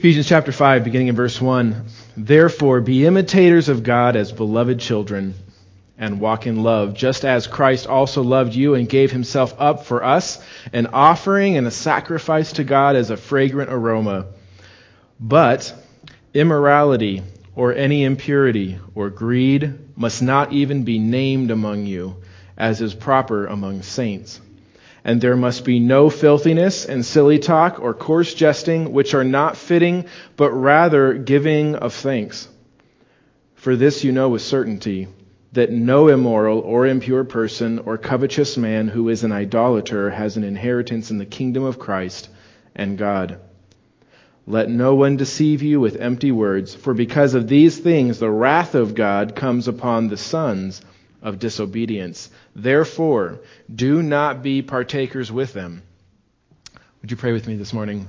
Ephesians chapter 5, beginning in verse 1. Therefore, be imitators of God as beloved children, and walk in love, just as Christ also loved you and gave himself up for us, an offering and a sacrifice to God as a fragrant aroma. But immorality, or any impurity, or greed must not even be named among you, as is proper among saints. And there must be no filthiness and silly talk or coarse jesting, which are not fitting, but rather giving of thanks. For this you know with certainty, that no immoral or impure person or covetous man who is an idolater has an inheritance in the kingdom of Christ and God. Let no one deceive you with empty words, for because of these things the wrath of God comes upon the sons of disobedience. Therefore, do not be partakers with them. Would you pray with me this morning?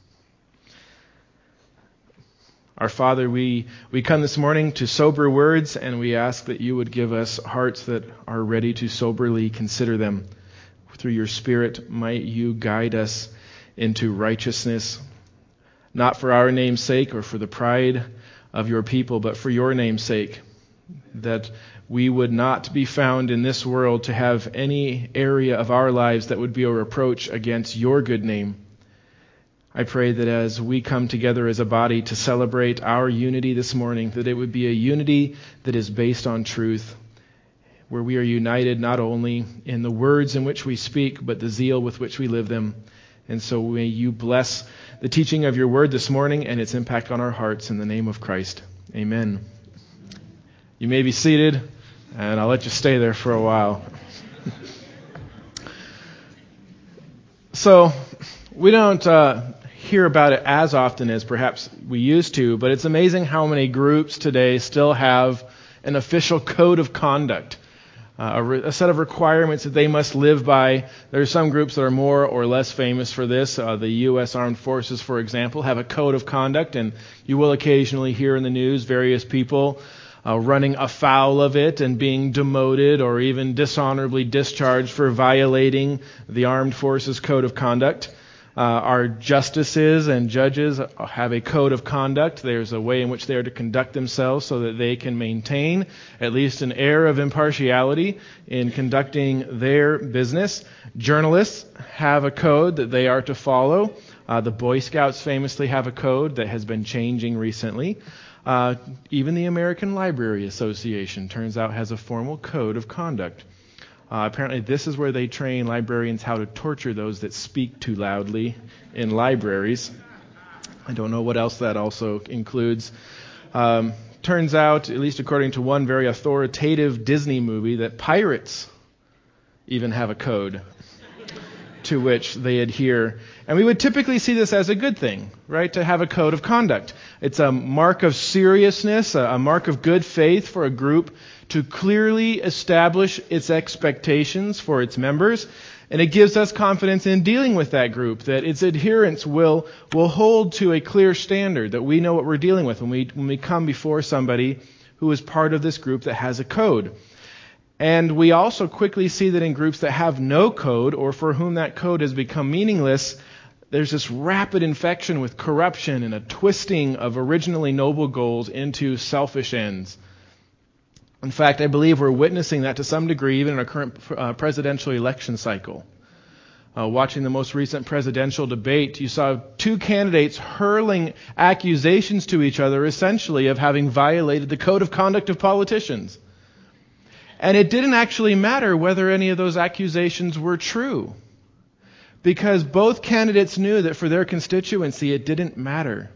Our Father, we come this morning to sober words, and we ask that you would give us hearts that are ready to soberly consider them. Through your Spirit, might you guide us into righteousness, not for our name's sake or for the pride of your people, but for your name's sake, that we would not be found in this world to have any area of our lives that would be a reproach against your good name. I pray that as we come together as a body to celebrate our unity this morning, that it would be a unity that is based on truth, where we are united not only in the words in which we speak, but the zeal with which we live them. And so may you bless the teaching of your word this morning and its impact on our hearts in the name of Christ. Amen. You may be seated, and I'll let you stay there for a while. So, we don't hear about it as often as perhaps we used to, but it's amazing how many groups today still have an official code of conduct, a set of requirements that they must live by. There are some groups that are more or less famous for this. The U.S. Armed Forces, for example, have a code of conduct, and you will occasionally hear in the news various people running afoul of it and being demoted or even dishonorably discharged for violating the Armed Forces Code of Conduct. Our justices and judges have a code of conduct. There's a way in which they are to conduct themselves so that they can maintain at least an air of impartiality in conducting their business. Journalists have a code that they are to follow. The Boy Scouts famously have a code that has been changing recently. Even the American Library Association, turns out, has a formal code of conduct. Apparently this is where they train librarians how to torture those that speak too loudly in libraries. I don't know what else that also includes. Turns out, at least according to one very authoritative Disney movie, that pirates even have a code to which they adhere. And we would typically see this as a good thing, right? To have a code of conduct. It's a mark of seriousness, a mark of good faith for a group to clearly establish its expectations for its members. And it gives us confidence in dealing with that group, that its adherents will hold to a clear standard, that we know what we're dealing with when we come before somebody who is part of this group that has a code. And we also quickly see that in groups that have no code, or for whom that code has become meaningless, there's this rapid infection with corruption and a twisting of originally noble goals into selfish ends. In fact, I believe we're witnessing that to some degree even in our current presidential election cycle. Watching the most recent presidential debate, you saw two candidates hurling accusations to each other, essentially of having violated the code of conduct of politicians. And it didn't actually matter whether any of those accusations were true, because both candidates knew that for their constituency it didn't matter.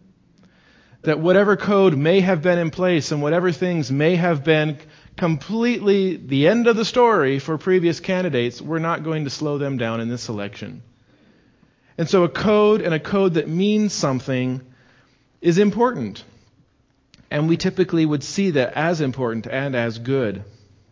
That whatever code may have been in place and whatever things may have been completely the end of the story for previous candidates were not going to slow them down in this election. And so a code, and a code that means something, is important. And we typically would see that as important and as good.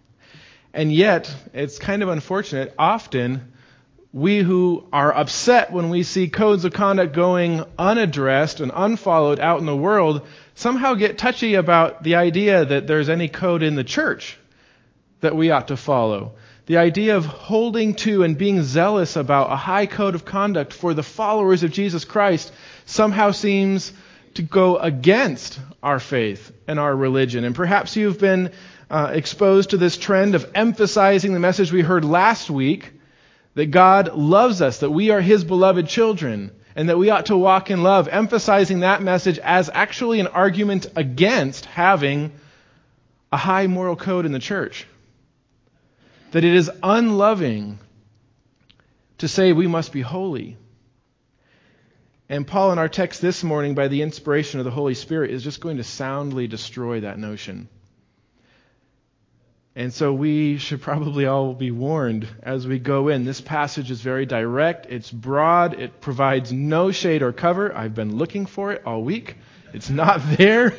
And yet, it's kind of unfortunate, often we who are upset when we see codes of conduct going unaddressed and unfollowed out in the world somehow get touchy about the idea that there's any code in the church that we ought to follow. The idea of holding to and being zealous about a high code of conduct for the followers of Jesus Christ somehow seems to go against our faith and our religion. And perhaps you've been exposed to this trend of emphasizing the message we heard last week, that God loves us, that we are His beloved children, and that we ought to walk in love, emphasizing that message as actually an argument against having a high moral code in the church. That it is unloving to say we must be holy. And Paul in our text this morning, by the inspiration of the Holy Spirit, is just going to soundly destroy that notion. And so we should probably all be warned as we go in. This passage is very direct. It's broad. It provides no shade or cover. I've been looking for it all week. It's not there.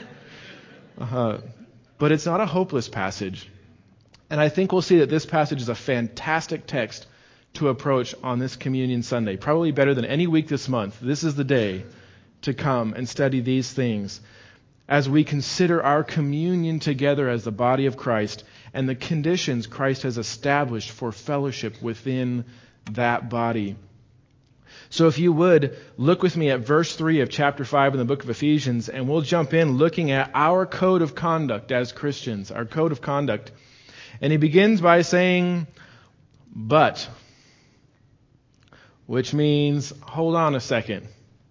But it's not a hopeless passage. And I think we'll see that this passage is a fantastic text to approach on this Communion Sunday. Probably better than any week this month. This is the day to come and study these things as we consider our communion together as the body of Christ and the conditions Christ has established for fellowship within that body. So if you would, look with me at verse 3 of chapter 5 in the book of Ephesians, and we'll jump in looking at our code of conduct as Christians, our code of conduct. And he begins by saying, but, which means, hold on a second.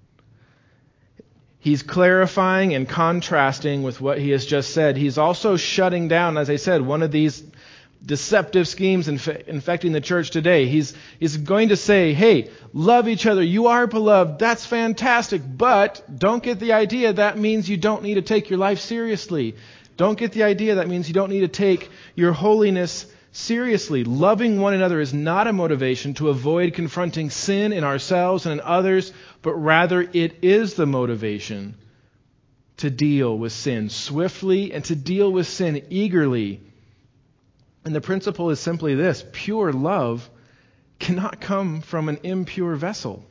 He's clarifying and contrasting with what he has just said. He's also shutting down, as I said, one of these deceptive schemes infecting the church today. He's going to say, hey, love each other. You are beloved. That's fantastic. But don't get the idea that means you don't need to take your life seriously. Don't get the idea that means you don't need to take your holiness seriously. Loving one another is not a motivation to avoid confronting sin in ourselves and in others, but rather it is the motivation to deal with sin swiftly and to deal with sin eagerly. And the principle is simply this: pure love cannot come from an impure vessel.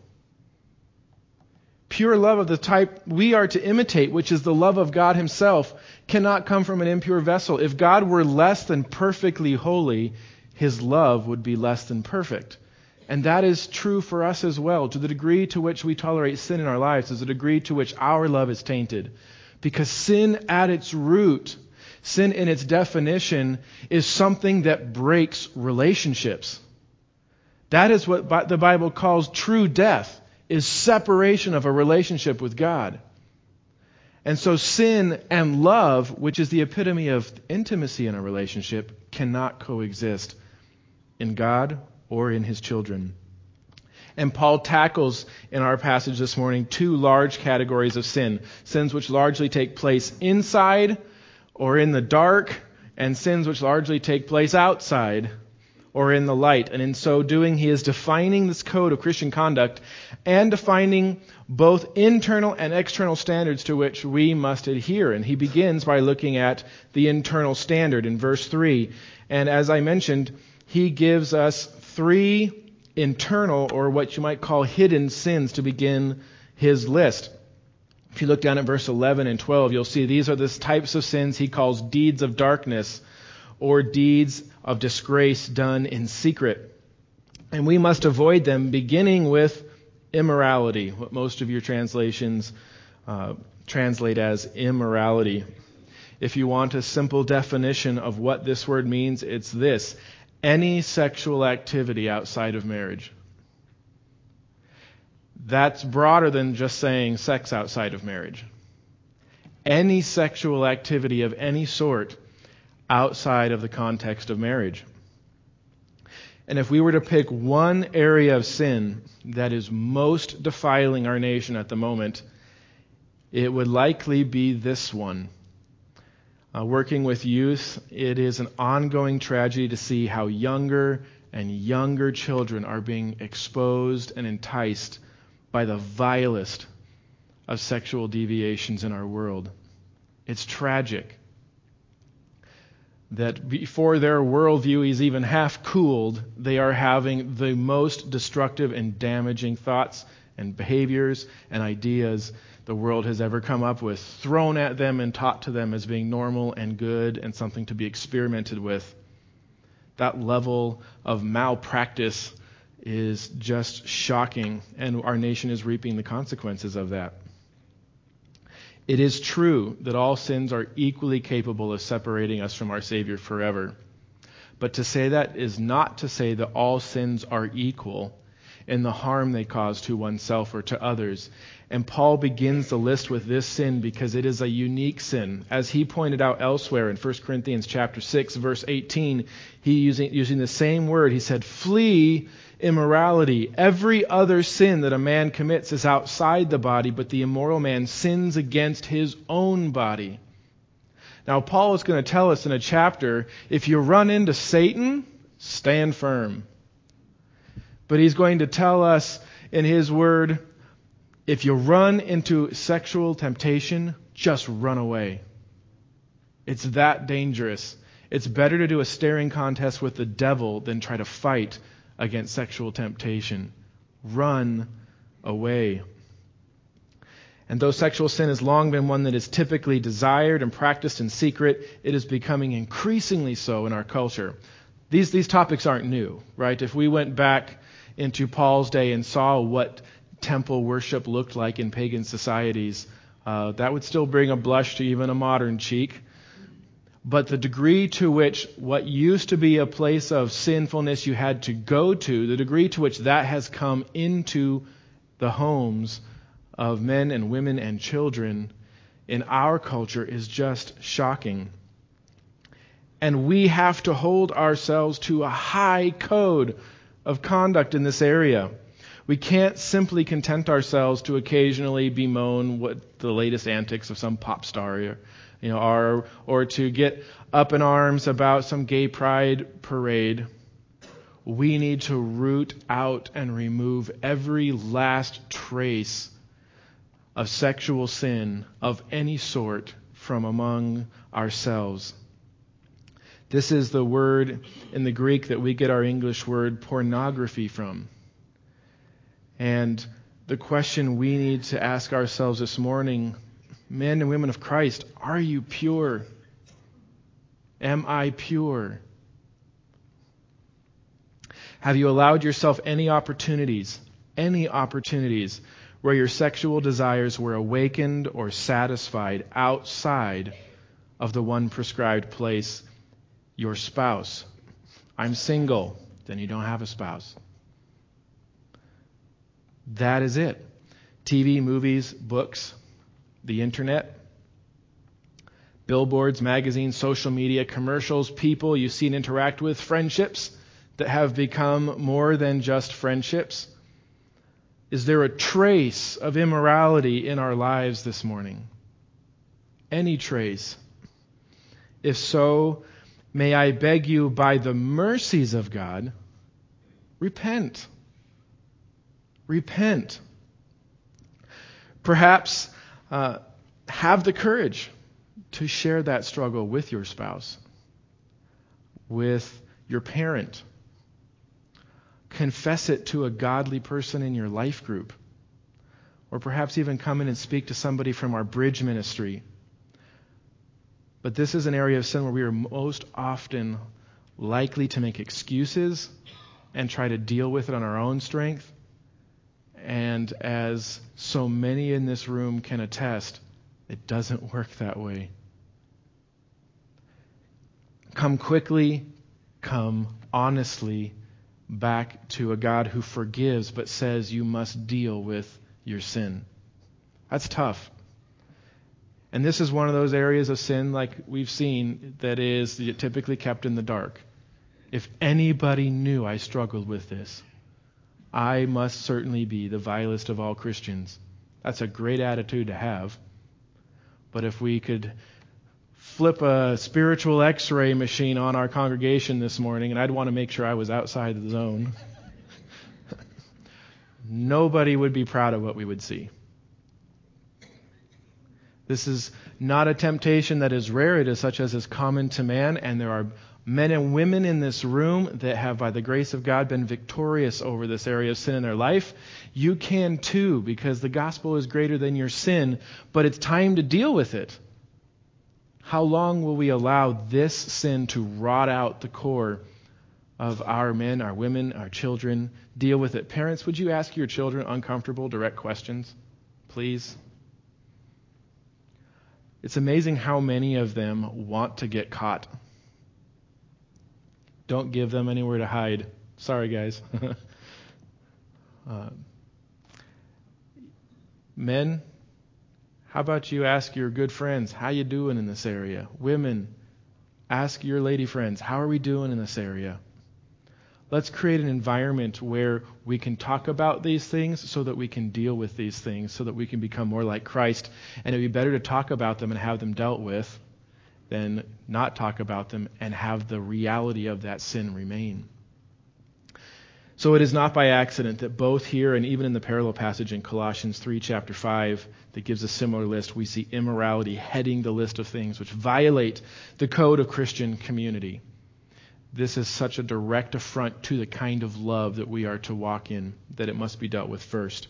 Pure love of the type we are to imitate, which is the love of God Himself, cannot come from an impure vessel. If God were less than perfectly holy, His love would be less than perfect. And that is true for us as well. To the degree to which we tolerate sin in our lives is the degree to which our love is tainted. Because sin at its root, sin in its definition, is something that breaks relationships. That is what the Bible calls true death, is separation of a relationship with God. And so sin and love, which is the epitome of intimacy in a relationship, cannot coexist in God or in His children. And Paul tackles in our passage this morning two large categories of sin. Sins which largely take place inside or in the dark, and sins which largely take place outside or in the light. And in so doing, he is defining this code of Christian conduct and defining both internal and external standards to which we must adhere. And he begins by looking at the internal standard in verse 3. And as I mentioned, he gives us three internal, or what you might call hidden sins, to begin his list. If you look down at verse 11 and 12, you'll see these are the types of sins he calls deeds of darkness, or deeds of disgrace done in secret. And we must avoid them, beginning with immorality, what most of your translations translate as immorality. If you want a simple definition of what this word means, it's this: any sexual activity outside of marriage. That's broader than just saying sex outside of marriage. Any sexual activity of any sort outside of the context of marriage. And if we were to pick one area of sin that is most defiling our nation at the moment, it would likely be this one. Working with youth, it is an ongoing tragedy to see how younger and younger children are being exposed and enticed by the vilest of sexual deviations in our world. It's tragic that before their worldview is even half cooled, they are having the most destructive and damaging thoughts and behaviors and ideas the world has ever come up with, thrown at them and taught to them as being normal and good and something to be experimented with. That level of malpractice is just shocking, and our nation is reaping the consequences of that. It is true that all sins are equally capable of separating us from our Savior forever. But to say that is not to say that all sins are equal in the harm they cause to oneself or to others. And Paul begins the list with this sin because it is a unique sin. As he pointed out elsewhere in 1 Corinthians chapter 6, verse 18, he using the same word, he said, "Flee immorality. Every other sin that a man commits is outside the body, but the immoral man sins against his own body." Now, Paul is going to tell us in a chapter, if you run into Satan, stand firm. But he's going to tell us in his word, if you run into sexual temptation, just run away. It's that dangerous. It's better to do a staring contest with the devil than try to fight against sexual temptation. Run away. And though sexual sin has long been one that is typically desired and practiced in secret, it is becoming increasingly so in our culture. These topics aren't new, right? If we went back into Paul's day and saw what temple worship looked like in pagan societies, that would still bring a blush to even a modern cheek. But the degree to which what used to be a place of sinfulness you had to go to, the degree to which that has come into the homes of men and women and children in our culture is just shocking. And we have to hold ourselves to a high code of conduct in this area. We can't simply content ourselves to occasionally bemoan what the latest antics of some pop star are, or to get up in arms about some gay pride parade. We need to root out and remove every last trace of sexual sin of any sort from among ourselves. This is the word in the Greek that we get our English word pornography from. And the question we need to ask ourselves this morning, men and women of Christ, are you pure? Am I pure? Have you allowed yourself any opportunities where your sexual desires were awakened or satisfied outside of the one prescribed place, your spouse? I'm single. Then you don't have a spouse. That is it. TV, movies, books, the internet, billboards, magazines, social media, commercials, people you see and interact with, friendships that have become more than just friendships. Is there a trace of immorality in our lives this morning? Any trace? If so, may I beg you by the mercies of God, repent. Repent. Perhaps have the courage to share that struggle with your spouse, with your parent. Confess it to a godly person in your life group. Or perhaps even come in and speak to somebody from our Bridge ministry. But this is an area of sin where we are most often likely to make excuses and try to deal with it on our own strength. And as so many in this room can attest, it doesn't work that way. Come quickly, come honestly back to a God who forgives but says you must deal with your sin. That's tough. And this is one of those areas of sin, like we've seen, that is typically kept in the dark. If anybody knew I struggled with this, I must certainly be the vilest of all Christians. That's a great attitude to have. But if we could flip a spiritual x-ray machine on our congregation this morning, and I'd want to make sure I was outside the zone, nobody would be proud of what we would see. This is not a temptation that is rare. It is such as is common to man, and there are men and women in this room that have, by the grace of God, been victorious over this area of sin in their life. You can too, because the gospel is greater than your sin, but it's time to deal with it. How long will we allow this sin to rot out the core of our men, our women, our children deal with it. Parents, would you ask your children uncomfortable, direct questions, please? It's amazing how many of them want to get caught. Don't give them anywhere to hide. Sorry, guys. Men, how about you ask your good friends, how you doing in this area? Women, ask your lady friends, how are we doing in this area? Let's create an environment where we can talk about these things so that we can deal with these things, so that we can become more like Christ. And it would be better to talk about them and have them dealt with than not talk about them and have the reality of that sin remain. So it is not by accident that both here and even in the parallel passage in Colossians 3, chapter 5, that gives a similar list, we see immorality heading the list of things which violate the code of Christian community. This is such a direct affront to the kind of love that we are to walk in, that it must be dealt with first.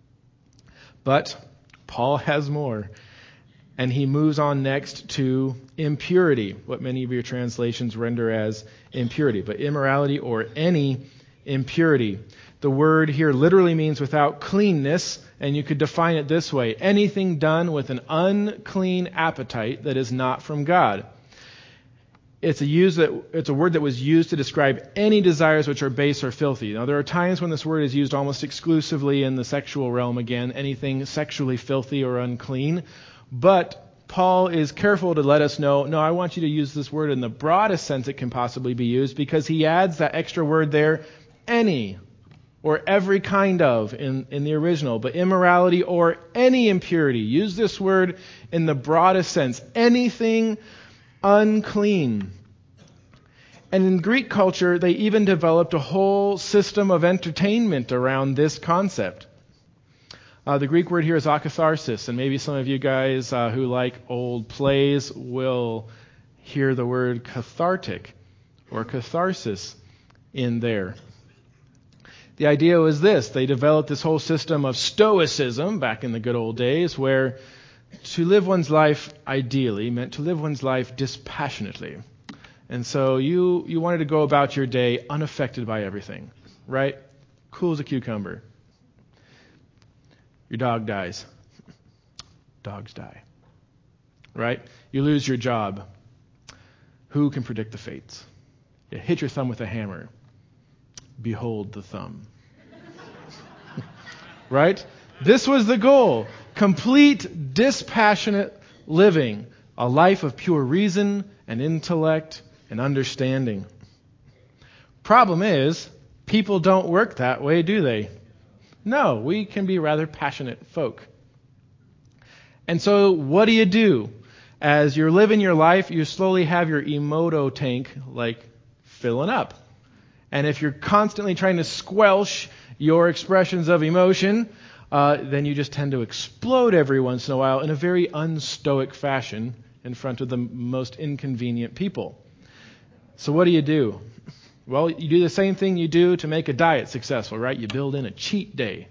But Paul has more, and he moves on next to impurity, what many of your translations render as impurity, but immorality or any impurity. The word here literally means without cleanness, and you could define it this way: anything done with an unclean appetite that is not from God. It's a word that was used to describe any desires which are base or filthy. Now, there are times when this word is used almost exclusively in the sexual realm again, anything sexually filthy or unclean. But Paul is careful to let us know, no, I want you to use this word in the broadest sense it can possibly be used, because he adds that extra word there, any, or every kind of in the original. But immorality or any impurity, use this word in the broadest sense, anything unclean. And in Greek culture, they even developed a whole system of entertainment around this concept. The Greek word here is akatharsis, and maybe some of you guys who like old plays will hear the word cathartic or catharsis in there. The idea was this: they developed this whole system of stoicism back in the good old days, where to live one's life ideally meant to live one's life dispassionately. And so you wanted to go about your day unaffected by everything, right? Cool as a cucumber. Your dog dies. Dogs die. Right? You lose your job. Who can predict the fates? You hit your thumb with a hammer. Behold the thumb. Right? This was the goal. Complete dispassionate living. A life of pure reason and intellect and understanding. Problem is, people don't work that way, do they? No, we can be rather passionate folk. And so what do? As you're living your life, you slowly have your emoto tank filling up. And if you're constantly trying to squelch your expressions of emotion, then you just tend to explode every once in a while in a very unstoic fashion in front of the most inconvenient people. So what do? Well, you do the same thing you do to make a diet successful, right? You build in a cheat day.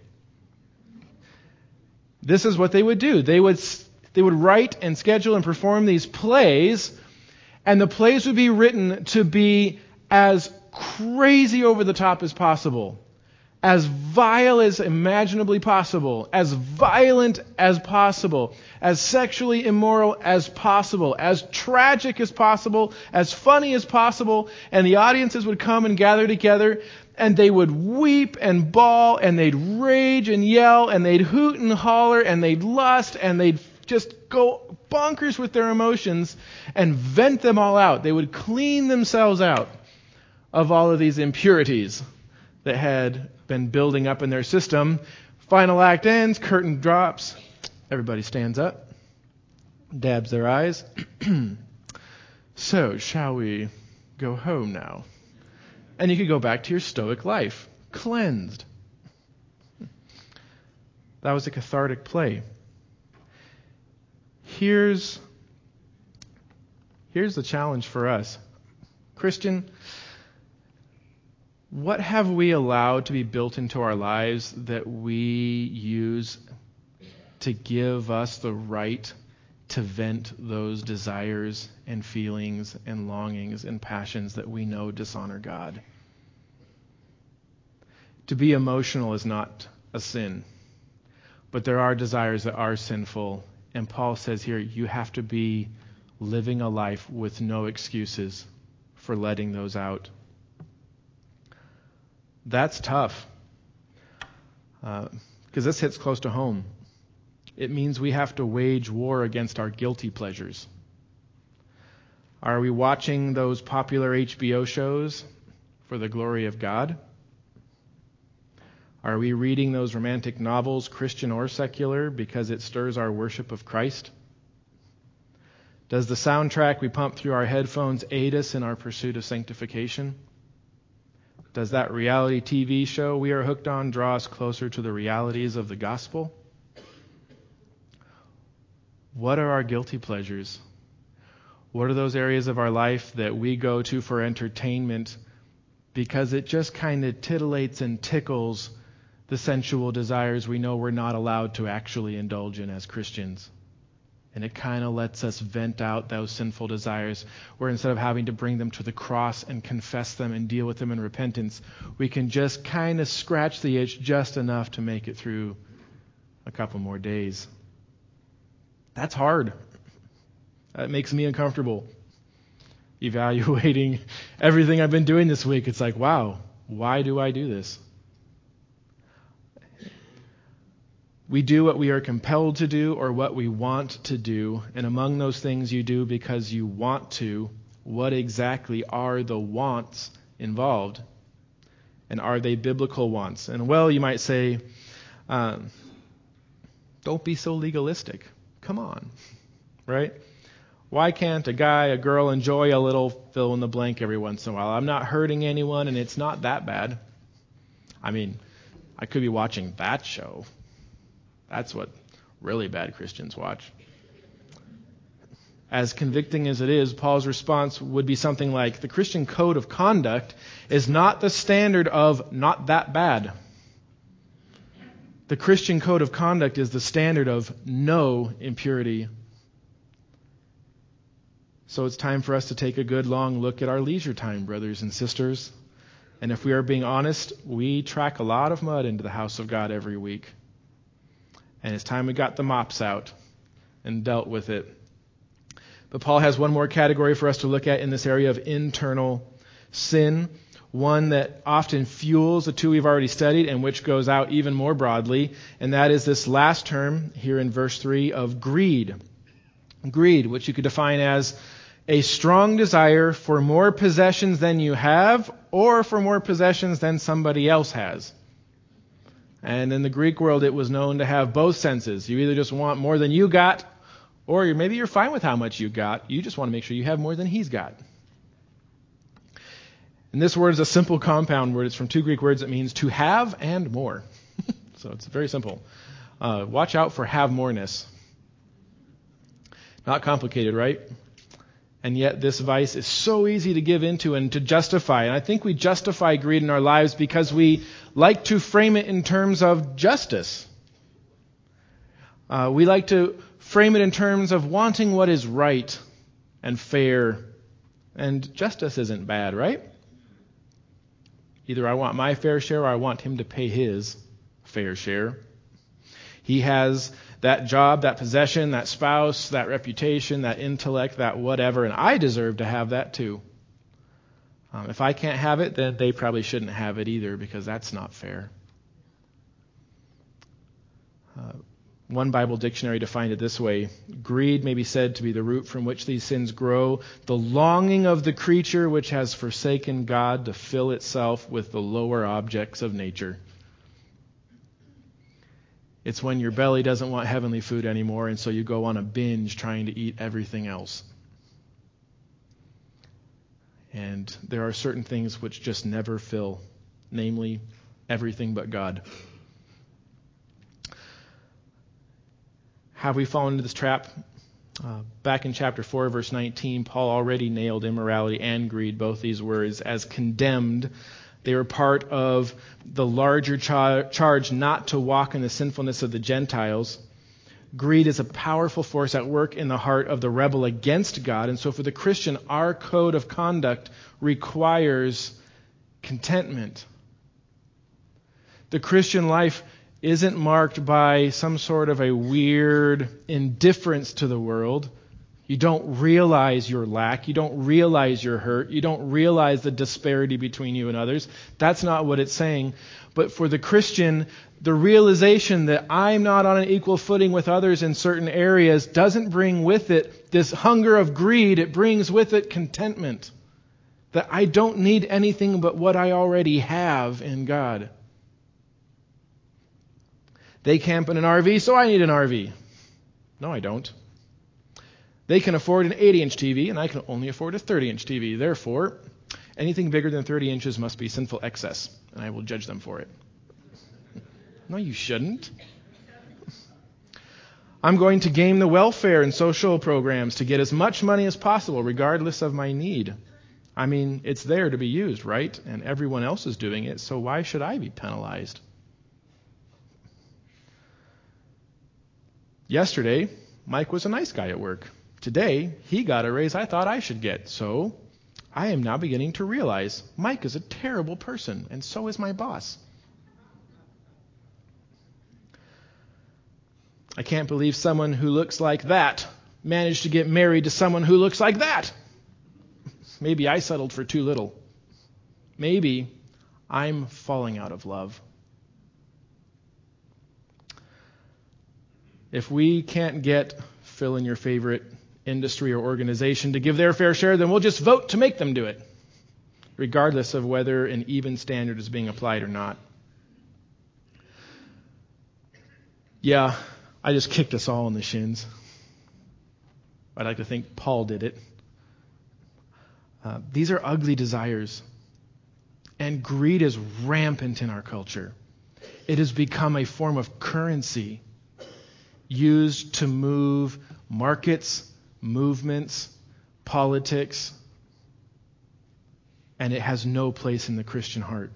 This is what they would do. They would write and schedule and perform these plays, and the plays would be written to be as crazy over the top as possible, as vile as imaginably possible, as violent as possible, as sexually immoral as possible, as tragic as possible, as funny as possible, and the audiences would come and gather together, and they would weep and bawl, and they'd rage and yell, and they'd hoot and holler, and they'd lust, and they'd just go bonkers with their emotions and vent them all out. They would clean themselves out of all of these impurities that had been building up in their system. Final act ends, curtain drops, everybody stands up, dabs their eyes. So, shall we go home now? And you could go back to your stoic life, cleansed. That was a cathartic play. Here's the challenge for us. Christian, what have we allowed to be built into our lives that we use to give us the right to vent those desires and feelings and longings and passions that we know dishonor God? To be emotional is not a sin, but there are desires that are sinful. And Paul says here, you have to be living a life with no excuses for letting those out. That's tough, because this hits close to home. It means we have to wage war against our guilty pleasures. Are we watching those popular HBO shows for the glory of God? Are we reading those romantic novels, Christian or secular, because it stirs our worship of Christ? Does the soundtrack we pump through our headphones aid us in our pursuit of sanctification? Does that reality TV show we are hooked on draw us closer to the realities of the gospel? What are our guilty pleasures? What are those areas of our life that we go to for entertainment because it just kind of titillates and tickles the sensual desires we know we're not allowed to actually indulge in as Christians? And it kind of lets us vent out those sinful desires, where instead of having to bring them to the cross and confess them and deal with them in repentance, we can just kind of scratch the itch just enough to make it through a couple more days. That's hard. That makes me uncomfortable. Evaluating everything I've been doing this week, it's like, wow, why do I do this? We do what we are compelled to do or what we want to do. And among those things you do because you want to, what exactly are the wants involved? And are they biblical wants? And well, you might say, don't be so legalistic. Come on, right? Why can't a guy, a girl enjoy a little fill in the blank every once in a while? I'm not hurting anyone and it's not that bad. I mean, I could be watching that show. That's what really bad Christians watch. As convicting as it is, Paul's response would be something like, the Christian code of conduct is not the standard of not that bad. The Christian code of conduct is the standard of no impurity. So it's time for us to take a good long look at our leisure time, brothers and sisters. And if we are being honest, we track a lot of mud into the house of God every week. And it's time we got the mops out and dealt with it. But Paul has one more category for us to look at in this area of internal sin, one that often fuels the two we've already studied and which goes out even more broadly, and that is this last term here in verse 3 of greed. Greed, which you could define as a strong desire for more possessions than you have or for more possessions than somebody else has. And in the Greek world, it was known to have both senses. You either just want more than you got, or maybe you're fine with how much you got. You just want to make sure you have more than he's got. And this word is a simple compound word. It's from two Greek words. It means to have and more. So it's very simple. Watch out for have-moreness. Not complicated, right? And yet this vice is so easy to give into and to justify. And I think we justify greed in our lives because we like to frame it in terms of justice. We like to frame it in terms of wanting what is right and fair. And justice isn't bad, right? Either I want my fair share or I want him to pay his fair share. He has that job, that possession, that spouse, that reputation, that intellect, that whatever, and I deserve to have that too. If I can't have it, then they probably shouldn't have it either, because that's not fair. One Bible dictionary defined it this way: greed may be said to be the root from which these sins grow, the longing of the creature which has forsaken God to fill itself with the lower objects of nature. It's when your belly doesn't want heavenly food anymore, and so you go on a binge trying to eat everything else. And there are certain things which just never fill, namely everything but God. Have we fallen into this trap? Back in chapter 4, verse 19, Paul already nailed immorality and greed, both these words, as condemned. They were part of the larger charge not to walk in the sinfulness of the Gentiles. Greed is a powerful force at work in the heart of the rebel against God. And so for the Christian, our code of conduct requires contentment. The Christian life isn't marked by some sort of a weird indifference to the world. You don't realize your lack. You don't realize your hurt. You don't realize the disparity between you and others. That's not what it's saying. But for the Christian, the realization that I'm not on an equal footing with others in certain areas doesn't bring with it this hunger of greed. It brings with it contentment. That I don't need anything but what I already have in God. They camp in an RV, so I need an RV. No, I don't. They can afford an 80-inch TV, and I can only afford a 30-inch TV. Therefore, anything bigger than 30 inches must be sinful excess, and I will judge them for it. No, you shouldn't. I'm going to game the welfare and social programs to get as much money as possible, regardless of my need. I mean, it's there to be used, right? And everyone else is doing it, so why should I be penalized? Yesterday, Mike was a nice guy at work. Today, he got a raise I thought I should get. So, I am now beginning to realize Mike is a terrible person, and so is my boss. I can't believe someone who looks like that managed to get married to someone who looks like that. Maybe I settled for too little. Maybe I'm falling out of love. If we can't get fill in your favorite industry or organization to give their fair share, then we'll just vote to make them do it, regardless of whether an even standard is being applied or not. Yeah, I just kicked us all in the shins. I'd like to think Paul did it. These are ugly desires, and greed is rampant in our culture. It has become a form of currency used to move markets, movements, politics, and it has no place in the Christian heart.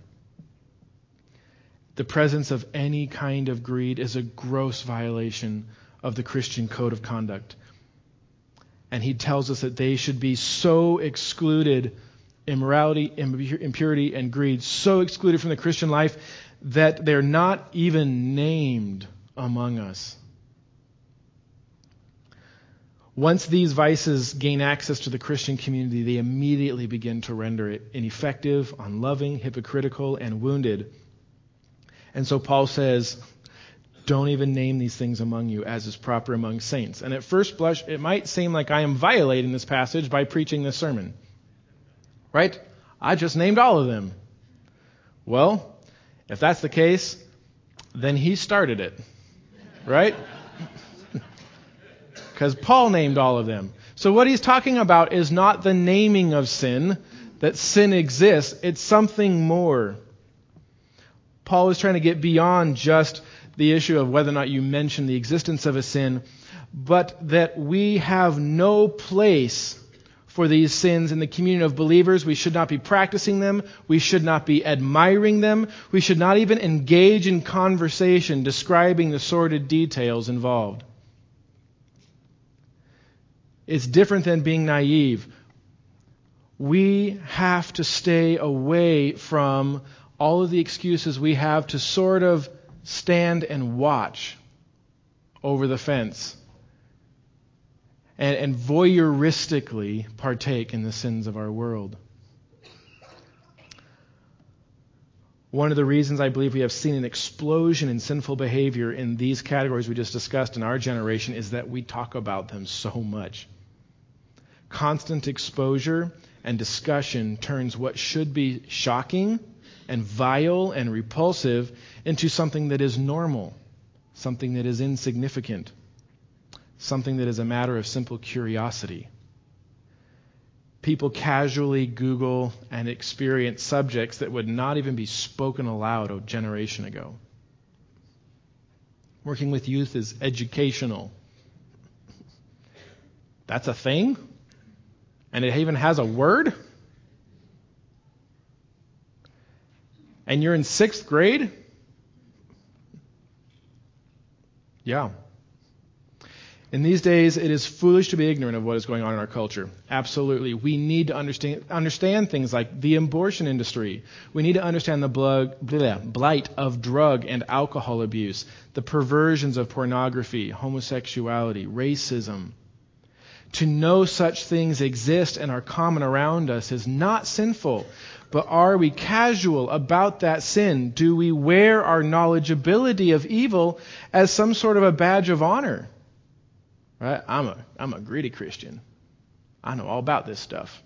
The presence of any kind of greed is a gross violation of the Christian code of conduct. And he tells us that they should be so excluded, immorality, impurity, and greed, so excluded from the Christian life that they're not even named among us. Once these vices gain access to the Christian community, they immediately begin to render it ineffective, unloving, hypocritical, and wounded. And so Paul says, don't even name these things among you as is proper among saints. And at first blush, it might seem like I am violating this passage by preaching this sermon. Right? I just named all of them. Well, if that's the case, then he started it. Right? Because Paul named all of them. So what he's talking about is not the naming of sin, that sin exists. It's something more. Paul is trying to get beyond just the issue of whether or not you mention the existence of a sin, but that we have no place for these sins in the communion of believers. We should not be practicing them. We should not be admiring them. We should not even engage in conversation describing the sordid details involved. It's different than being naive. We have to stay away from all of the excuses we have to sort of stand and watch over the fence and voyeuristically partake in the sins of our world. One of the reasons I believe we have seen an explosion in sinful behavior in these categories we just discussed in our generation is that we talk about them so much. Constant exposure and discussion turns what should be shocking and vile and repulsive into something that is normal, something that is insignificant, something that is a matter of simple curiosity. People casually Google and experience subjects that would not even be spoken aloud a generation ago. Working with youth is educational. That's a thing? And it even has a word? And you're in 6th grade? Yeah. In these days, it is foolish to be ignorant of what is going on in our culture. Absolutely. We need to understand things like the abortion industry. We need to understand the blight of drug and alcohol abuse, the perversions of pornography, homosexuality, racism. To know such things exist and are common around us is not sinful. But are we casual about that sin? Do we wear our knowledgeability of evil as some sort of a badge of honor? Right? I'm a greedy Christian. I know all about this stuff.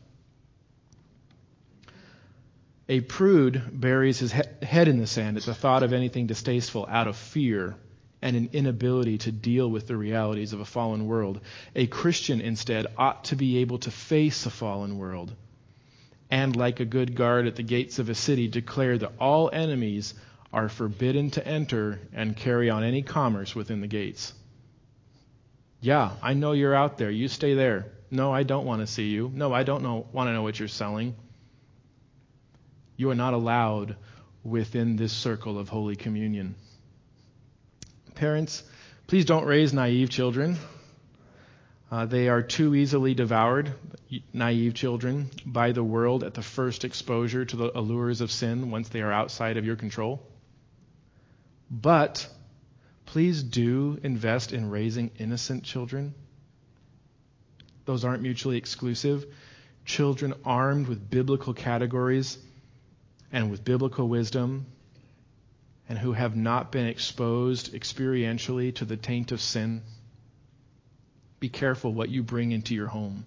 A prude buries his head in the sand at the thought of anything distasteful out of fear and an inability to deal with the realities of a fallen world. A Christian, instead, ought to be able to face a fallen world and, like a good guard at the gates of a city, declare that all enemies are forbidden to enter and carry on any commerce within the gates. Yeah, I know you're out there. You stay there. No, I don't want to see you. No, I don't want to know what you're selling. You are not allowed within this circle of Holy Communion. Parents, please don't raise naive children. They are too easily devoured, naive children, by the world at the first exposure to the allures of sin once they are outside of your control. But please do invest in raising innocent children. Those aren't mutually exclusive. Children armed with biblical categories and with biblical wisdom and who have not been exposed experientially to the taint of sin. Be careful what you bring into your home.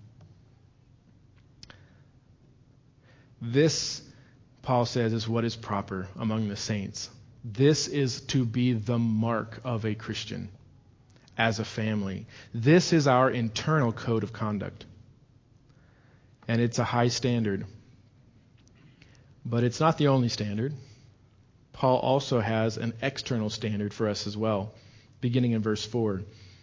This, Paul says, is what is proper among the saints. This is to be the mark of a Christian as a family. This is our internal code of conduct. And it's a high standard. But it's not the only standard. Paul also has an external standard for us as well, beginning in verse 4.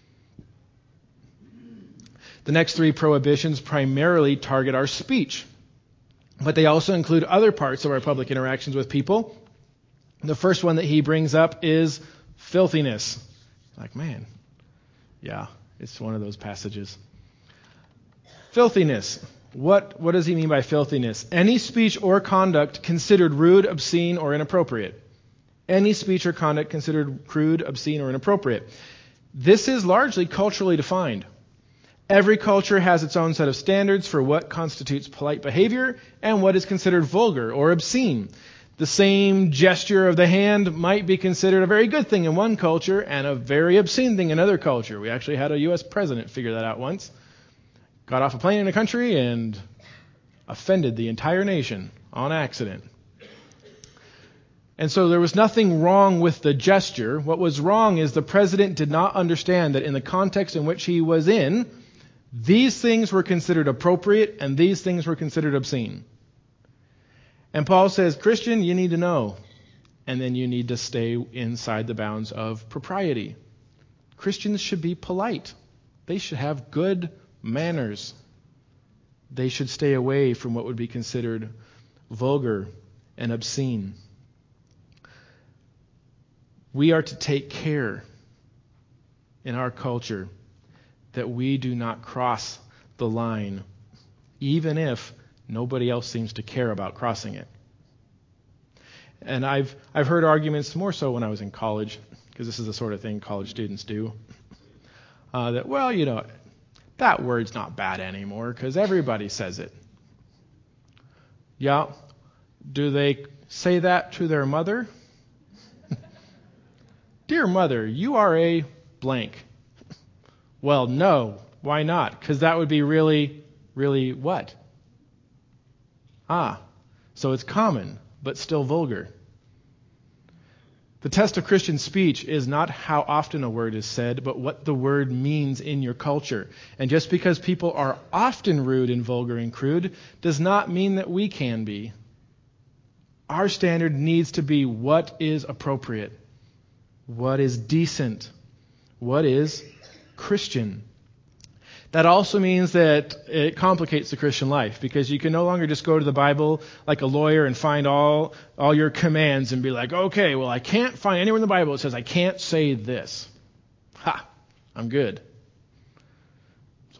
The next three prohibitions primarily target our speech, but they also include other parts of our public interactions with people. The first one that he brings up is filthiness. Like, man, yeah, it's one of those passages. Filthiness. What does he mean by filthiness? Any speech or conduct considered rude, obscene, or inappropriate. Any speech or conduct considered crude, obscene, or inappropriate. This is largely culturally defined. Every culture has its own set of standards for what constitutes polite behavior and what is considered vulgar or obscene. The same gesture of the hand might be considered a very good thing in one culture and a very obscene thing in another culture. We actually had a U.S. president figure that out once. Got off a plane in a country and offended the entire nation on accident. And so there was nothing wrong with the gesture. What was wrong is the president did not understand that in the context in which he was in, these things were considered appropriate and these things were considered obscene. And Paul says, Christian, you need to know. And then you need to stay inside the bounds of propriety. Christians should be polite. They should have good manners. They should stay away from what would be considered vulgar and obscene. We are to take care in our culture that we do not cross the line, even if nobody else seems to care about crossing it. And I've heard arguments, more so when I was in college, because this is the sort of thing college students do, that, well, you know, that word's not bad anymore because everybody says it. Yeah. Do they say that to their mother? Dear mother, you are a blank. Well, no. Why not? Because that would be really, really what? So it's common, but still vulgar. The test of Christian speech is not how often a word is said, but what the word means in your culture. And just because people are often rude and vulgar and crude does not mean that we can be. Our standard needs to be what is appropriate, what is decent, what is Christian. That also means that it complicates the Christian life, because you can no longer just go to the Bible like a lawyer and find all your commands and be like, okay, well, I can't find anywhere in the Bible that says I can't say this. Ha, I'm good.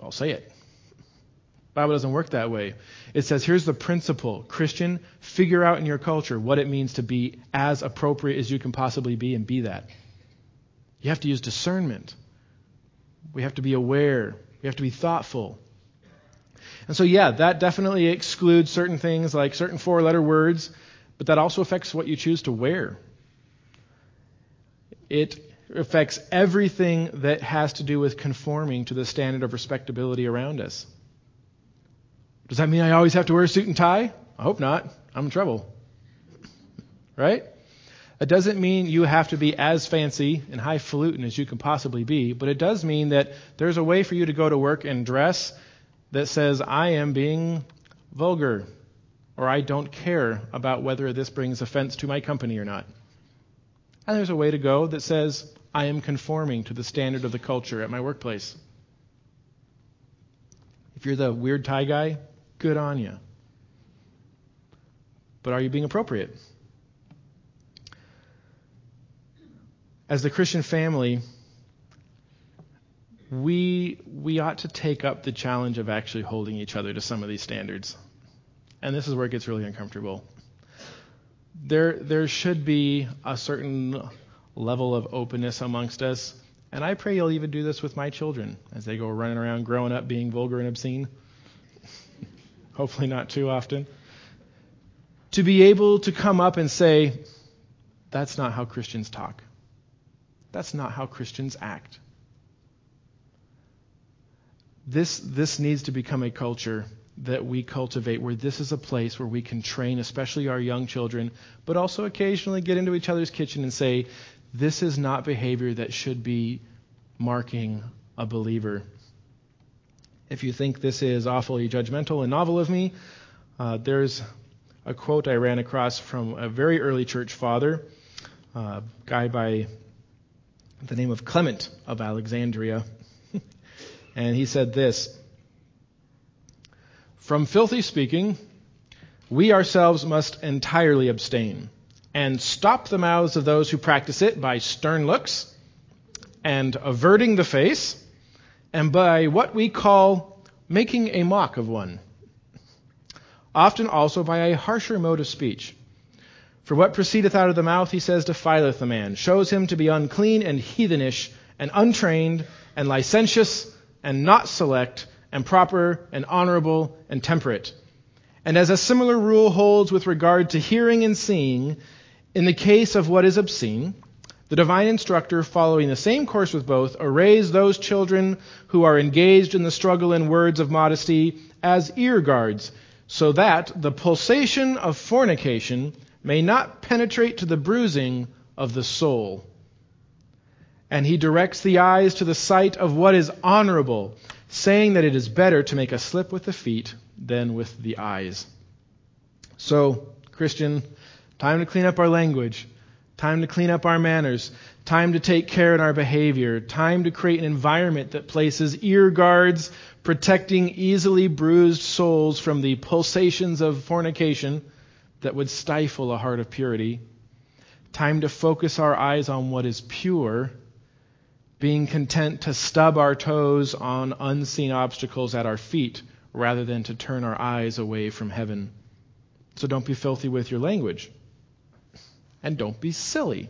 So I'll say it. The Bible doesn't work that way. It says, here's the principle. Christian, figure out in your culture what it means to be as appropriate as you can possibly be and be that. You have to use discernment. We have to be aware. We have to be thoughtful. And so, yeah, that definitely excludes certain things like certain 4-letter words, but that also affects what you choose to wear. It affects everything that has to do with conforming to the standard of respectability around us. Does that mean I always have to wear a suit and tie? I hope not. I'm in trouble. Right? It doesn't mean you have to be as fancy and highfalutin as you can possibly be, but it does mean that there's a way for you to go to work and dress that says, I am being vulgar, or I don't care about whether this brings offense to my company or not. And there's a way to go that says, I am conforming to the standard of the culture at my workplace. If you're the weird tie guy, good on you. But are you being appropriate? As the Christian family, we ought to take up the challenge of actually holding each other to some of these standards. And this is where it gets really uncomfortable. There should be a certain level of openness amongst us. And I pray you'll even do this with my children as they go running around growing up being vulgar and obscene. Hopefully not too often. To be able to come up and say, that's not how Christians talk. That's not how Christians act. This needs to become a culture that we cultivate, where this is a place where we can train, especially our young children, but also occasionally get into each other's kitchen and say, this is not behavior that should be marking a believer. If you think this is awfully judgmental and novel of me, there's a quote I ran across from a very early church father, a guy by the name of Clement of Alexandria. And he said this: from filthy speaking, we ourselves must entirely abstain and stop the mouths of those who practice it by stern looks and averting the face and by what we call making a mock of one, often also by a harsher mode of speech. For what proceedeth out of the mouth, he says, defileth a man, shows him to be unclean and heathenish and untrained and licentious and not select and proper and honorable and temperate. And as a similar rule holds with regard to hearing and seeing, in the case of what is obscene, the divine instructor, following the same course with both, arrays those children who are engaged in the struggle in words of modesty as ear guards, so that the pulsation of fornication may not penetrate to the bruising of the soul. And he directs the eyes to the sight of what is honorable, saying that it is better to make a slip with the feet than with the eyes. So, Christian, time to clean up our language, time to clean up our manners, time to take care in our behavior, time to create an environment that places ear guards, protecting easily bruised souls from the pulsations of fornication that would stifle a heart of purity. Time to focus our eyes on what is pure, being content to stub our toes on unseen obstacles at our feet rather than to turn our eyes away from heaven. So don't be filthy with your language. And don't be silly.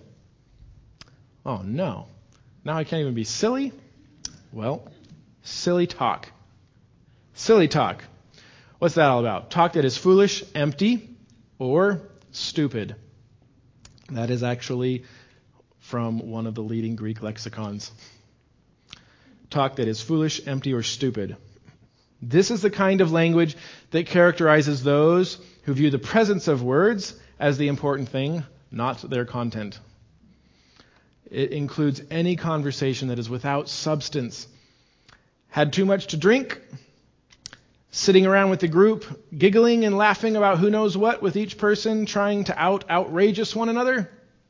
Oh no. Now I can't even be silly? Well, silly talk. Silly talk. What's that all about? Talk that is foolish, empty, or stupid. That is actually from one of the leading Greek lexicons. Talk that is foolish, empty, or stupid. This is the kind of language that characterizes those who view the presence of words as the important thing, not their content. It includes any conversation that is without substance. Had too much to drink, sitting around with the group, giggling and laughing about who knows what with each person, trying to outrageous one another.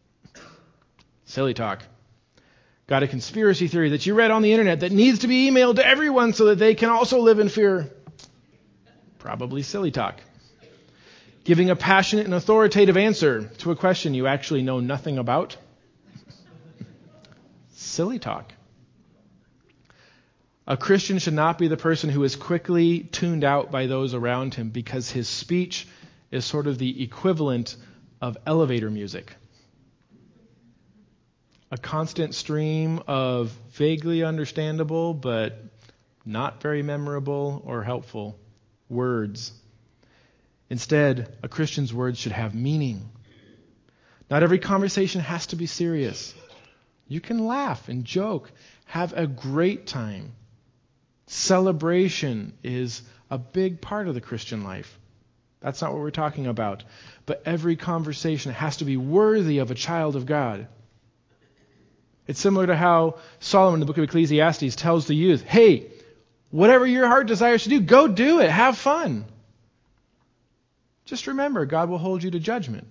Silly talk. Got a conspiracy theory that you read on the internet that needs to be emailed to everyone so that they can also live in fear. Probably silly talk. Giving a passionate and authoritative answer to a question you actually know nothing about. Silly talk. A Christian should not be the person who is quickly tuned out by those around him because his speech is sort of the equivalent of elevator music. A constant stream of vaguely understandable but not very memorable or helpful words. Instead, a Christian's words should have meaning. Not every conversation has to be serious. You can laugh and joke, have a great time. Celebration is a big part of the Christian life. That's not what we're talking about. But every conversation has to be worthy of a child of God. It's similar to how Solomon in the book of Ecclesiastes tells the youth, hey, whatever your heart desires to do, go do it. Have fun. Just remember, God will hold you to judgment.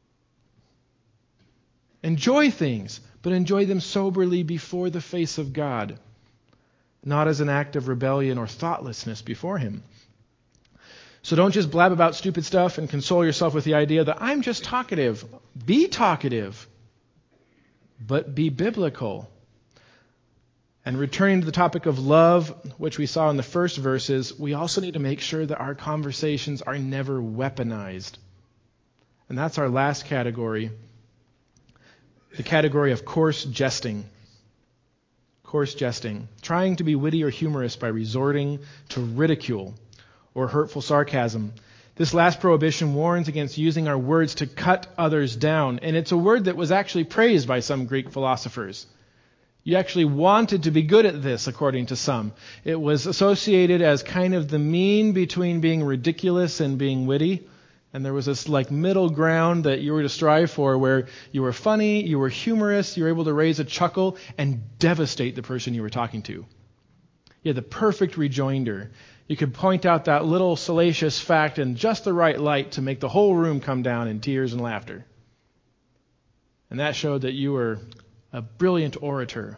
Enjoy things, but enjoy them soberly before the face of God, not as an act of rebellion or thoughtlessness before Him. So don't just blab about stupid stuff and console yourself with the idea that I'm just talkative. Be talkative, but be biblical. And returning to the topic of love, which we saw in the first verses, we also need to make sure that our conversations are never weaponized. And that's our last category, the category of coarse jesting. Coarse jesting. Trying to be witty or humorous by resorting to ridicule or hurtful sarcasm. This last prohibition warns against using our words to cut others down. And it's a word that was actually praised by some Greek philosophers. You actually wanted to be good at this, according to some. It was associated as kind of the mean between being ridiculous and being witty. And there was this like middle ground that you were to strive for where you were funny, you were humorous, you were able to raise a chuckle and devastate the person you were talking to. You had the perfect rejoinder. You could point out that little salacious fact in just the right light to make the whole room come down in tears and laughter. And that showed that you were a brilliant orator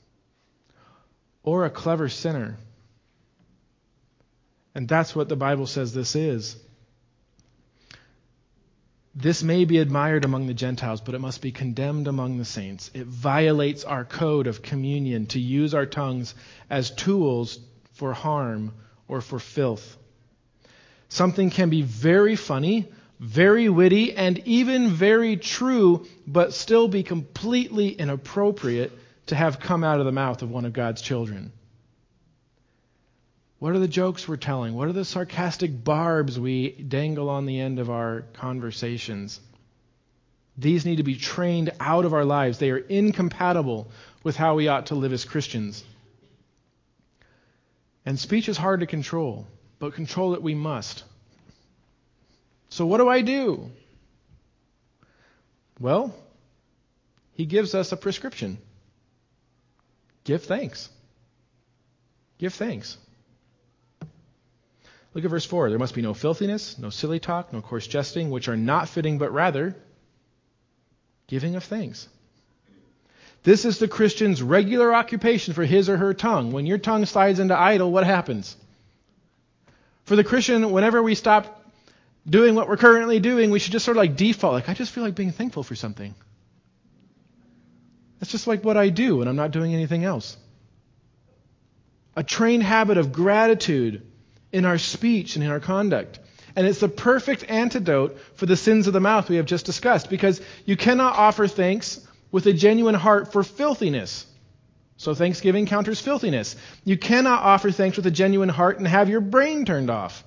or a clever sinner. And that's what the Bible says this is. This may be admired among the Gentiles, but it must be condemned among the saints. It violates our code of communion to use our tongues as tools for harm or for filth. Something can be very funny, very witty, and even very true, but still be completely inappropriate to have come out of the mouth of one of God's children. What are the jokes we're telling? What are the sarcastic barbs we dangle on the end of our conversations? These need to be trained out of our lives. They are incompatible with how we ought to live as Christians. And speech is hard to control, but control it we must. So what do I do? Well, He gives us a prescription. Give thanks. Give thanks. Look at verse 4. There must be no filthiness, no silly talk, no coarse jesting, which are not fitting, but rather giving of thanks. This is the Christian's regular occupation for his or her tongue. When your tongue slides into idle, what happens? For the Christian, whenever we stop doing what we're currently doing, we should just sort of like default. Like, I just feel like being thankful for something. That's just like what I do when I'm not doing anything else. A trained habit of gratitude in our speech and in our conduct. And it's the perfect antidote for the sins of the mouth we have just discussed, because you cannot offer thanks with a genuine heart for filthiness. So thanksgiving counters filthiness. You cannot offer thanks with a genuine heart and have your brain turned off.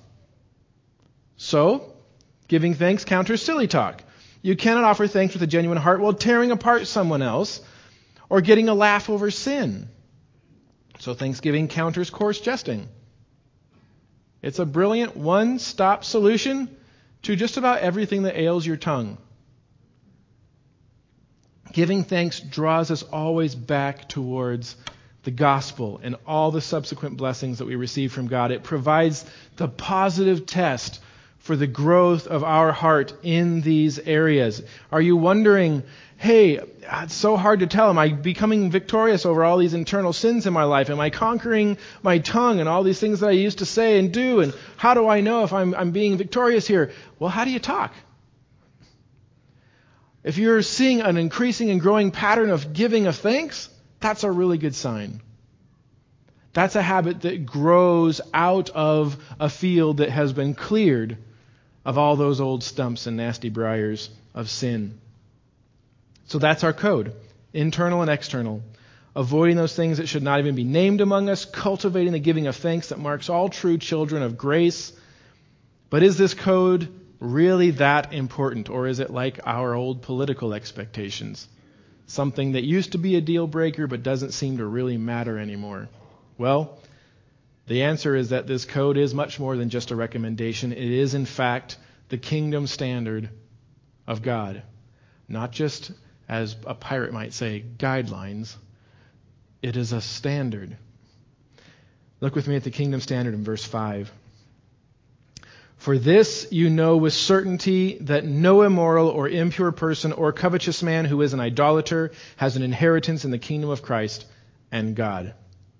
So giving thanks counters silly talk. You cannot offer thanks with a genuine heart while tearing apart someone else or getting a laugh over sin. So thanksgiving counters coarse jesting. It's a brilliant one-stop solution to just about everything that ails your tongue. Giving thanks draws us always back towards the gospel and all the subsequent blessings that we receive from God. It provides the positive test for the growth of our heart in these areas. Are you wondering, hey, it's so hard to tell. Am I becoming victorious over all these internal sins in my life? Am I conquering my tongue and all these things that I used to say and do? And how do I know if I'm being victorious here? Well, how do you talk? If you're seeing an increasing and growing pattern of giving of thanks, that's a really good sign. That's a habit that grows out of a field that has been cleared of all those old stumps and nasty briars of sin. So that's our code, internal and external. Avoiding those things that should not even be named among us, cultivating the giving of thanks that marks all true children of grace. But is this code really that important, or is it like our old political expectations? Something that used to be a deal breaker but doesn't seem to really matter anymore. Well, the answer is that this code is much more than just a recommendation. It is, in fact, the kingdom standard of God. Not just, as a pirate might say, guidelines. It is a standard. Look with me at the kingdom standard in verse 5. For this you know with certainty that no immoral or impure person or covetous man who is an idolater has an inheritance in the kingdom of Christ and God.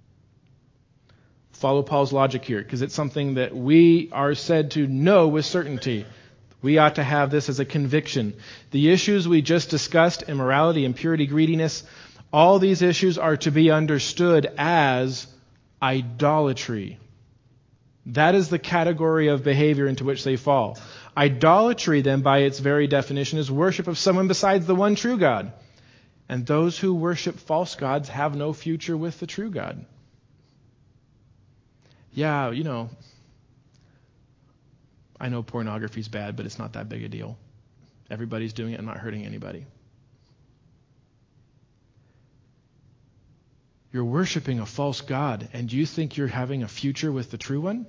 Follow Paul's logic here, because it's something that we are said to know with certainty. We ought to have this as a conviction. The issues we just discussed, immorality, impurity, greediness, all these issues are to be understood as idolatry. That is the category of behavior into which they fall. Idolatry, then, by its very definition, is worship of someone besides the one true God. And those who worship false gods have no future with the true God. Yeah, I know pornography's bad, but it's not that big a deal. Everybody's doing it and not hurting anybody. You're worshiping a false god, and you think you're having a future with the true one?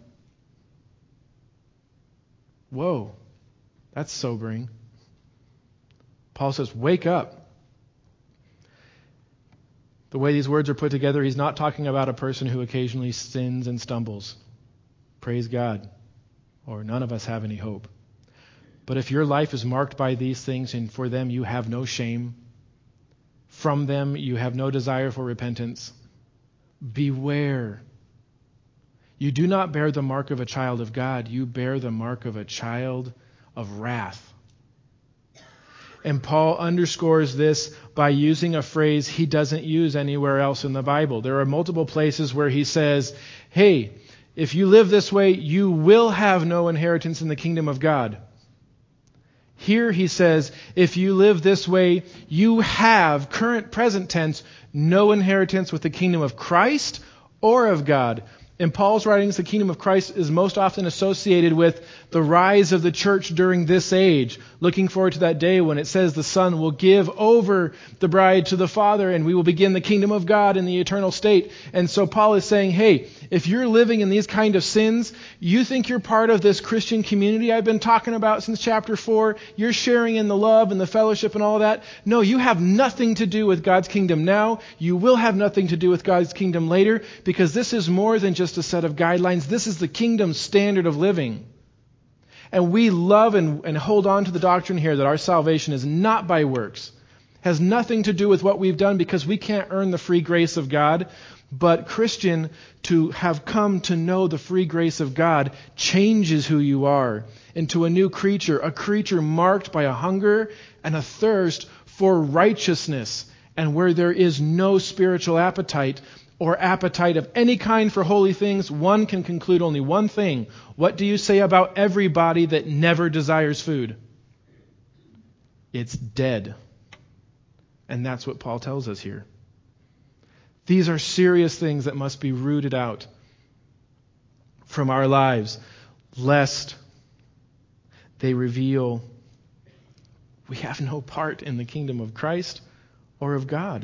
Whoa, that's sobering. Paul says, wake up. The way these words are put together, he's not talking about a person who occasionally sins and stumbles. Praise God. Or none of us have any hope. But if your life is marked by these things, and for them you have no shame, from them you have no desire for repentance, beware. You do not bear the mark of a child of God. You bear the mark of a child of wrath. And Paul underscores this by using a phrase he doesn't use anywhere else in the Bible. There are multiple places where he says, hey, if you live this way, you will have no inheritance in the kingdom of God. Here he says, if you live this way, you have, current present tense, no inheritance with the kingdom of Christ or of God. In Paul's writings, the kingdom of Christ is most often associated with the rise of the church during this age. Looking forward to that day when it says the Son will give over the bride to the Father and we will begin the kingdom of God in the eternal state. And so Paul is saying, hey, if you're living in these kind of sins, you think you're part of this Christian community I've been talking about since chapter 4. You're sharing in the love and the fellowship and all that. No, you have nothing to do with God's kingdom now. You will have nothing to do with God's kingdom later, because this is more than just a set of guidelines. This is the kingdom standard of living. And we love and hold on to the doctrine here that our salvation is not by works, has nothing to do with what we've done, because we can't earn the free grace of God. But Christian, to have come to know the free grace of God changes who you are into a new creature, a creature marked by a hunger and a thirst for righteousness. And where there is no spiritual appetite or appetite of any kind for holy things, one can conclude only one thing. What do you say about everybody that never desires food? It's dead. And that's what Paul tells us here. These are serious things that must be rooted out from our lives, lest they reveal we have no part in the kingdom of Christ or of God.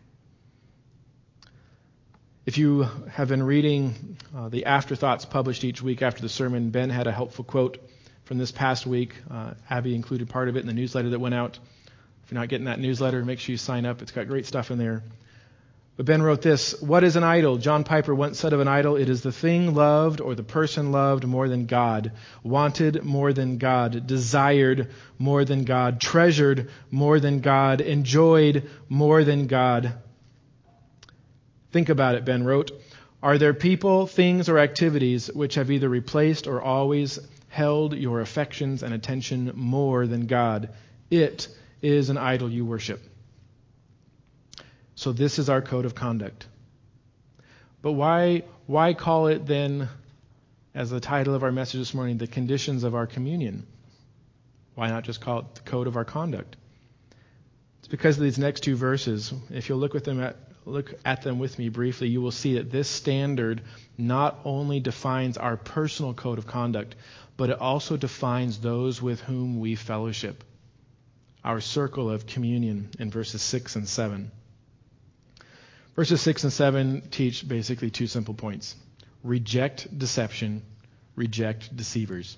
If you have been reading the afterthoughts published each week after the sermon, Ben had a helpful quote from this past week. Abby included part of it in the newsletter that went out. If you're not getting that newsletter, make sure you sign up. It's got great stuff in there. But Ben wrote this: what is an idol? John Piper once said of an idol, it is the thing loved or the person loved more than God, wanted more than God, desired more than God, treasured more than God, enjoyed more than God. Think about it, Ben wrote. Are there people, things, or activities which have either replaced or always held your affections and attention more than God? It is an idol you worship. So this is our code of conduct. But why call it then, as the title of our message this morning, the conditions of our communion? Why not just call it the code of our conduct? It's because of these next two verses. If you'll look at them with me briefly, you will see that this standard not only defines our personal code of conduct, but it also defines those with whom we fellowship. Our circle of communion in verses 6 and 7. Verses 6 and 7 teach basically two simple points. Reject deception, reject deceivers.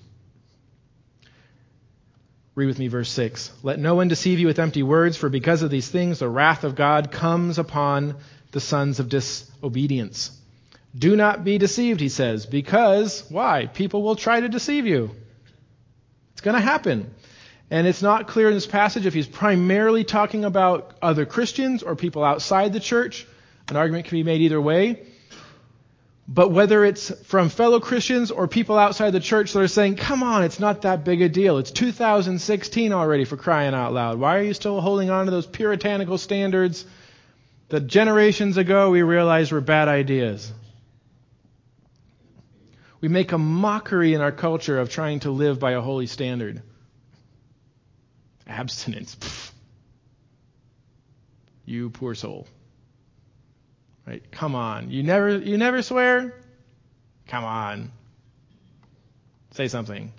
Read with me verse 6. Let no one deceive you with empty words, for because of these things the wrath of God comes upon the sons of disobedience. Do not be deceived, he says, because, why? People will try to deceive you. It's going to happen. And it's not clear in this passage if he's primarily talking about other Christians or people outside the church. An argument can be made either way. But whether it's from fellow Christians or people outside the church that are saying, come on, it's not that big a deal. It's 2016 already, for crying out loud. Why are you still holding on to those puritanical standards that generations ago we realized were bad ideas? We make a mockery in our culture of trying to live by a holy standard. Abstinence. Pfft. You poor soul. Right? Come on. You never swear? Come on. Say something.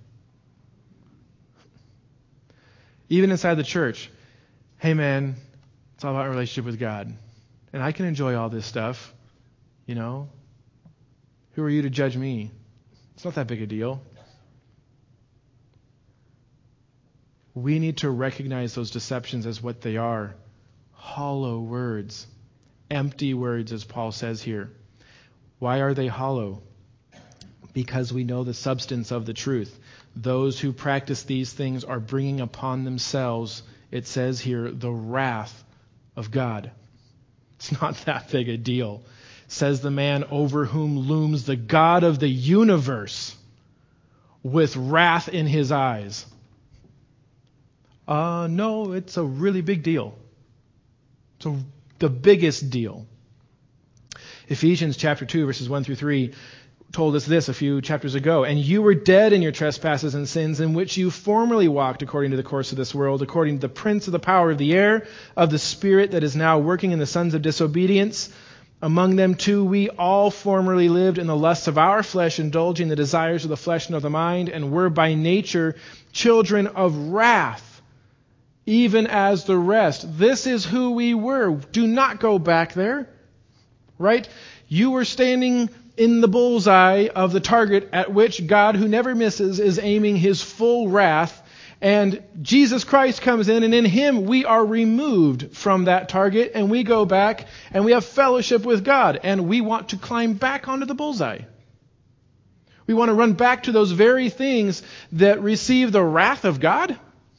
Even inside the church. Hey man, it's all about a relationship with God. And I can enjoy all this stuff. You know? Who are you to judge me? It's not that big a deal. We need to recognize those deceptions as what they are. Hollow words. Empty words, as Paul says here. Why are they hollow? Because we know the substance of the truth. Those who practice these things are bringing upon themselves, it says here, the wrath of God. It's not that big a deal. Says the man over whom looms the God of the universe with wrath in his eyes. No, it's a really big deal. It's the biggest deal. Ephesians chapter 2, verses 1 through 3 told us this a few chapters ago. And you were dead in your trespasses and sins in which you formerly walked according to the course of this world, according to the prince of the power of the air, of the spirit that is now working in the sons of disobedience. Among them too we all formerly lived in the lusts of our flesh, indulging the desires of the flesh and of the mind, and were by nature children of wrath, even as the rest. This is who we were. Do not go back there. Right? You were standing in the bullseye of the target at which God, who never misses, is aiming his full wrath. And Jesus Christ comes in, and in him we are removed from that target, and we go back and we have fellowship with God. And we want to climb back onto the bullseye. We want to run back to those very things that receive the wrath of God.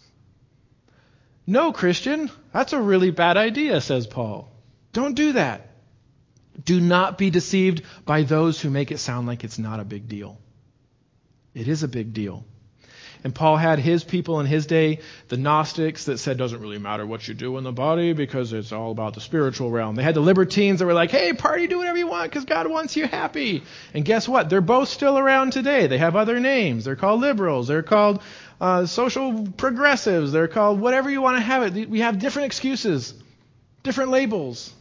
No, Christian, that's a really bad idea, says Paul. Don't do that. Do not be deceived by those who make it sound like it's not a big deal. It is a big deal. And Paul had his people in his day, the Gnostics, that said, doesn't really matter what you do in the body because it's all about the spiritual realm. They had the libertines that were like, hey, party, do whatever you want because God wants you happy. And guess what? They're both still around today. They have other names. They're called liberals. They're called social progressives. They're called whatever you want to have it. We have different excuses, different labels.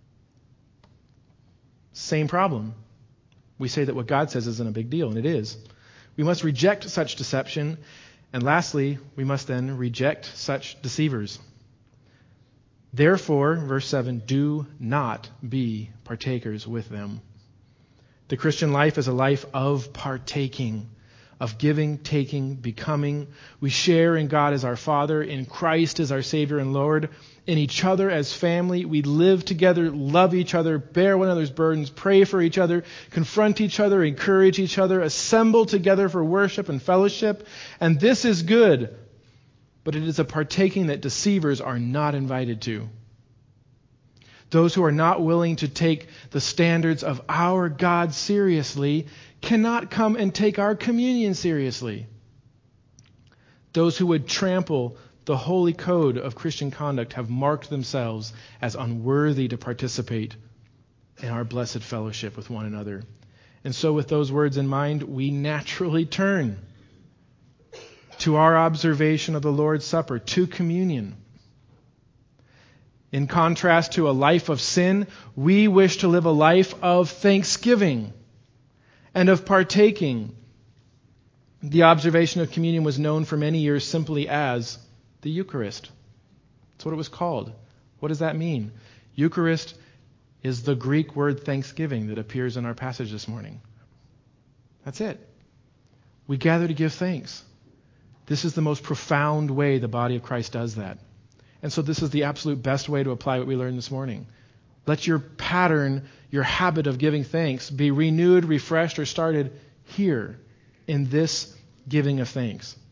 Same problem. We say that what God says isn't a big deal, and it is. We must reject such deception. And lastly, we must then reject such deceivers. Therefore, verse 7, do not be partakers with them. The Christian life is a life of partaking, of giving, taking, becoming. We share in God as our Father, in Christ as our Savior and Lord, in each other as family. We live together, love each other, bear one another's burdens, pray for each other, confront each other, encourage each other, assemble together for worship and fellowship. And this is good, but it is a partaking that deceivers are not invited to. Those who are not willing to take the standards of our God seriously cannot come and take our communion seriously. Those who would trample the holy code of Christian conduct have marked themselves as unworthy to participate in our blessed fellowship with one another. And so with those words in mind, we naturally turn to our observation of the Lord's Supper, to communion. In contrast to a life of sin, we wish to live a life of thanksgiving and of partaking. The observation of communion was known for many years simply as the Eucharist. That's what it was called. What does that mean? Eucharist is the Greek word thanksgiving that appears in our passage this morning. That's it. We gather to give thanks. This is the most profound way the body of Christ does that. And so this is the absolute best way to apply what we learned this morning. Let your pattern, your habit of giving thanks be renewed, refreshed, or started here in this giving of thanks.